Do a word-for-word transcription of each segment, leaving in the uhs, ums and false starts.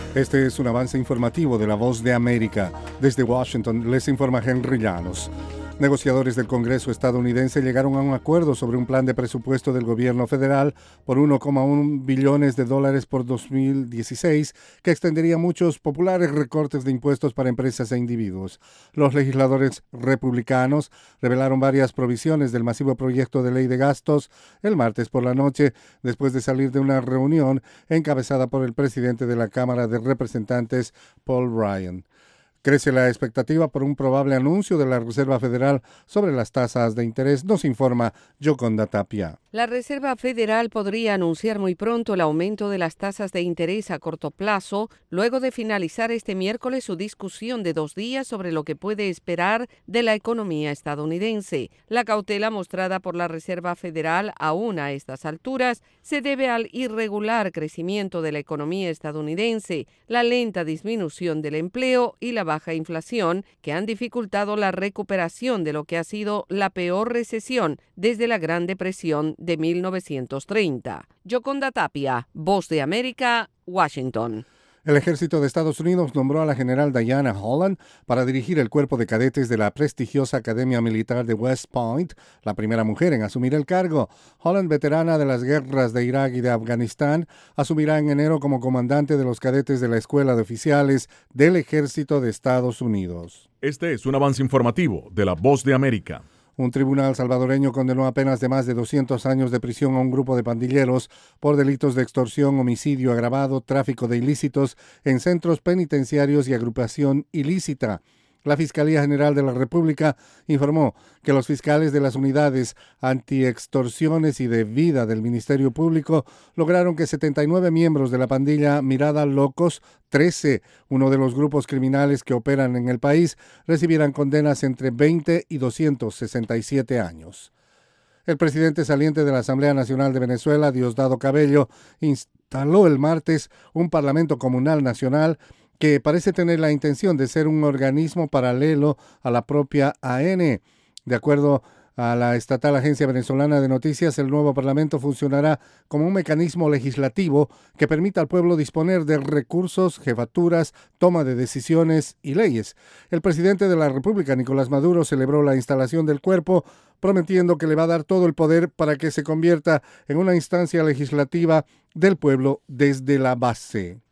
Este es un avance informativo de La Voz de América. Desde Washington les informa Henry Llanos. Negociadores del Congreso estadounidense llegaron a un acuerdo sobre un plan de presupuesto del gobierno federal por uno coma uno billones de dólares por dos mil dieciséis, que extendería muchos populares recortes de impuestos para empresas e individuos. Los legisladores republicanos revelaron varias provisiones del masivo proyecto de ley de gastos el martes por la noche, después de salir de una reunión encabezada por el presidente de la Cámara de Representantes, Paul Ryan. Crece la expectativa por un probable anuncio de la Reserva Federal sobre las tasas de interés, nos informa Yoconda Tapia. La Reserva Federal podría anunciar muy pronto el aumento de las tasas de interés a corto plazo, luego de finalizar este miércoles su discusión de dos días sobre lo que puede esperar de la economía estadounidense. La cautela mostrada por la Reserva Federal aún a estas alturas se debe al irregular crecimiento de la economía estadounidense, la lenta disminución del empleo y la baja inflación, que han dificultado la recuperación de lo que ha sido la peor recesión desde la Gran Depresión de mil novecientos treinta. Yoconda Tapia, Voz de América, Washington. El ejército de Estados Unidos nombró a la general Diana Holland para dirigir el cuerpo de cadetes de la prestigiosa Academia Militar de West Point, la primera mujer en asumir el cargo. Holland, veterana de las guerras de Irak y de Afganistán, asumirá en enero como comandante de los cadetes de la Escuela de Oficiales del Ejército de Estados Unidos. Este es un avance informativo de La Voz de América. Un tribunal salvadoreño condenó a penas de más de doscientos años de prisión a un grupo de pandilleros por delitos de extorsión, homicidio agravado, tráfico de ilícitos en centros penitenciarios y agrupación ilícita. La Fiscalía General de la República informó que los fiscales de las unidades antiextorsiones y de vida del Ministerio Público lograron que setenta y nueve miembros de la pandilla Mirada Locos trece, uno de los grupos criminales que operan en el país, recibieran condenas entre veinte y doscientos sesenta y siete años. El presidente saliente de la Asamblea Nacional de Venezuela, Diosdado Cabello, instaló el martes un Parlamento Comunal Nacional que parece tener la intención de ser un organismo paralelo a la propia A N. De acuerdo a la estatal Agencia Venezolana de Noticias, el nuevo Parlamento funcionará como un mecanismo legislativo que permita al pueblo disponer de recursos, jefaturas, toma de decisiones y leyes. El presidente de la República, Nicolás Maduro, celebró la instalación del cuerpo, prometiendo que le va a dar todo el poder para que se convierta en una instancia legislativa del pueblo desde la base.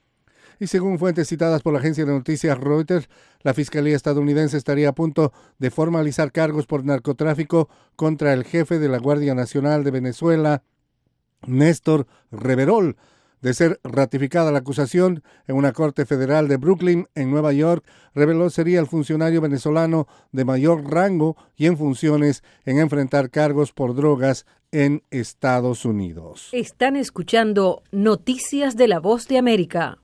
Y según fuentes citadas por la agencia de noticias Reuters, la Fiscalía estadounidense estaría a punto de formalizar cargos por narcotráfico contra el jefe de la Guardia Nacional de Venezuela, Néstor Reverol. De ser ratificada la acusación en una corte federal de Brooklyn, en Nueva York, Reverol sería el funcionario venezolano de mayor rango y en funciones en enfrentar cargos por drogas en Estados Unidos. Están escuchando Noticias de la Voz de América.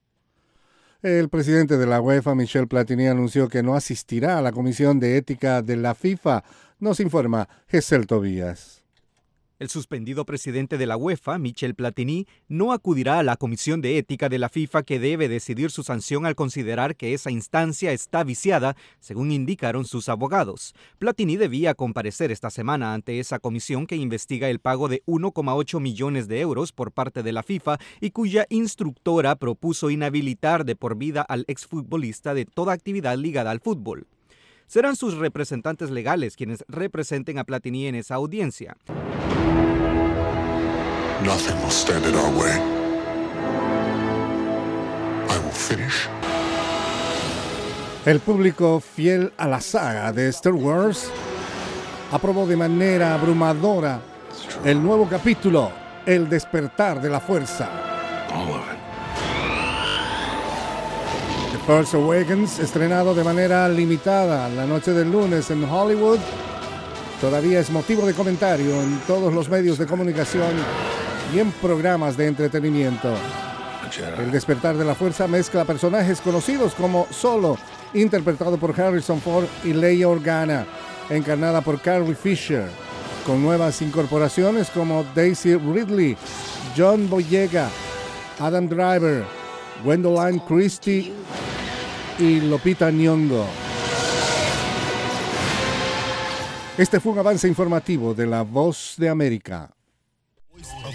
El presidente de la UEFA, Michel Platini, anunció que no asistirá a la Comisión de Ética de la FIFA. Nos informa Gesell Tobías. El suspendido presidente de la UEFA, Michel Platini, no acudirá a la Comisión de Ética de la FIFA, que debe decidir su sanción al considerar que esa instancia está viciada, según indicaron sus abogados. Platini debía comparecer esta semana ante esa comisión que investiga el pago de uno coma ocho millones de euros por parte de la FIFA y cuya instructora propuso inhabilitar de por vida al exfutbolista de toda actividad ligada al fútbol. Serán sus representantes legales quienes representen a Platini en esa audiencia. Nothing will stand in our way. I will finish. El público fiel a la saga de Star Wars aprobó de manera abrumadora el nuevo capítulo, El Despertar de la Fuerza. All of it. The Force Awakens, estrenado de manera limitada la noche del lunes en Hollywood, todavía es motivo de comentario en todos los medios de comunicación y en programas de entretenimiento. El Despertar de la Fuerza mezcla personajes conocidos como Solo, interpretado por Harrison Ford, y Leia Organa, encarnada por Carrie Fisher, con nuevas incorporaciones como Daisy Ridley, John Boyega, Adam Driver, Gwendoline Christie y Lupita Nyong'o. Este fue un avance informativo de La Voz de América.